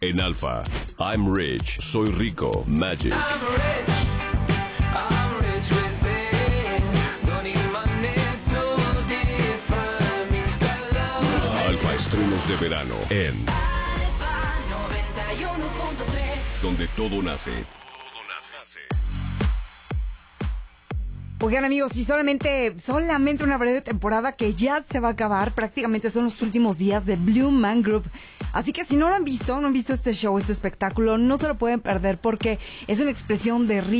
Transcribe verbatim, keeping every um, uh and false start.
En Alfa, I'm Rich, soy rico, Magic. I'm rich, I'm rich with it. Don't need money to different means that love. Alfa estrenos de verano en Alfa noventa y uno punto tres. donde todo nace. Todo nace. Oigan, amigos, y solamente, solamente una breve temporada que ya se va a acabar. Prácticamente son los últimos días de Blue Man Group. Así que si no lo han visto, no han visto este show, este espectáculo, no se lo pueden perder porque es una expresión de ritmo.